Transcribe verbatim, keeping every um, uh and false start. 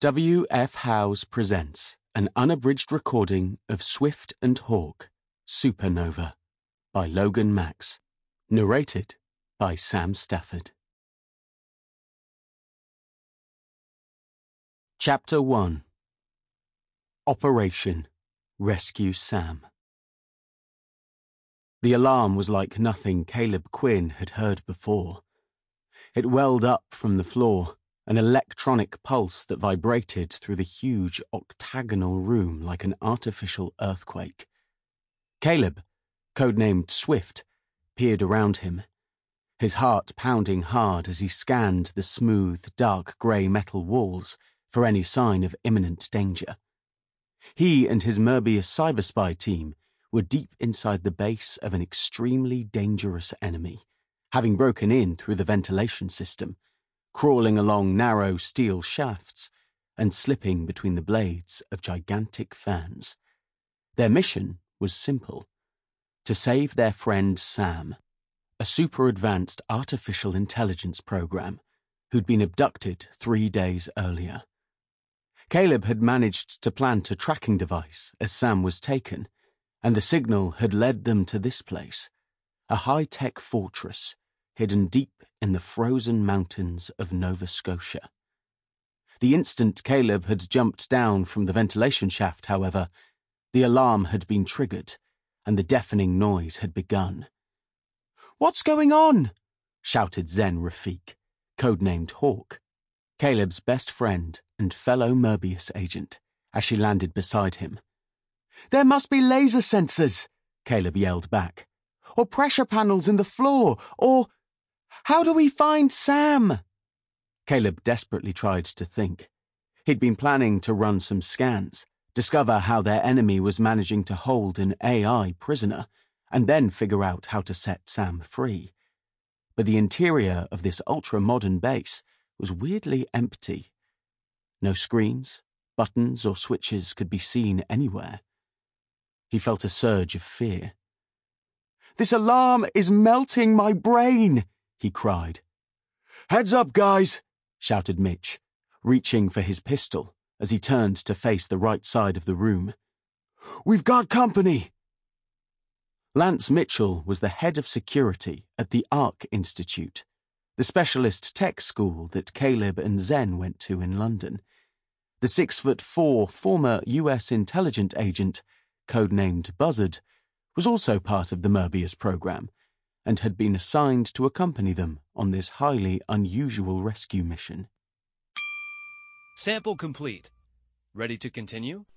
W F Howes presents an unabridged recording of Swift and Hawke, Supernova, by Logan Max, narrated by Sam Stafford. Chapter one. Operation Rescue Sam. The alarm was like nothing Caleb Quinn had heard before. It welled up from the floor, an electronic pulse that vibrated through the huge octagonal room like an artificial earthquake. Caleb, codenamed Swift, peered around him, his heart pounding hard as he scanned the smooth, dark grey metal walls for any sign of imminent danger. He and his Merbius cyberspy team were deep inside the base of an extremely dangerous enemy, having broken in through the ventilation system, crawling along narrow steel shafts and slipping between the blades of gigantic fans. Their mission was simple: to save their friend Sam, a super-advanced artificial intelligence program who'd been abducted three days earlier. Caleb had managed to plant a tracking device as Sam was taken, and the signal had led them to this place, a high-tech fortress hidden deep in the frozen mountains of Nova Scotia. The instant Caleb had jumped down from the ventilation shaft, however, the alarm had been triggered, and the deafening noise had begun. "What's going on?" shouted Zen Rafik, codenamed Hawke, Caleb's best friend and fellow Merbius agent, as she landed beside him. "There must be laser sensors," Caleb yelled back, "or pressure panels in the floor, or... How do we find Sam?" Caleb desperately tried to think. He'd been planning to run some scans, discover how their enemy was managing to hold an A I prisoner, and then figure out how to set Sam free. But the interior of this ultra-modern base was weirdly empty. No screens, buttons, or switches could be seen anywhere. He felt a surge of fear. "This alarm is melting my brain!" he cried. "Heads up, guys!" shouted Mitch, reaching for his pistol as he turned to face the right side of the room. "We've got company!" Lance Mitchell was the head of security at the Arc Institute, the specialist tech school that Caleb and Zen went to in London. The six-foot-four former U S intelligence agent, codenamed Buzzard, was also part of the Merbius program, and had been assigned to accompany them on this highly unusual rescue mission. Sample complete. Ready to continue?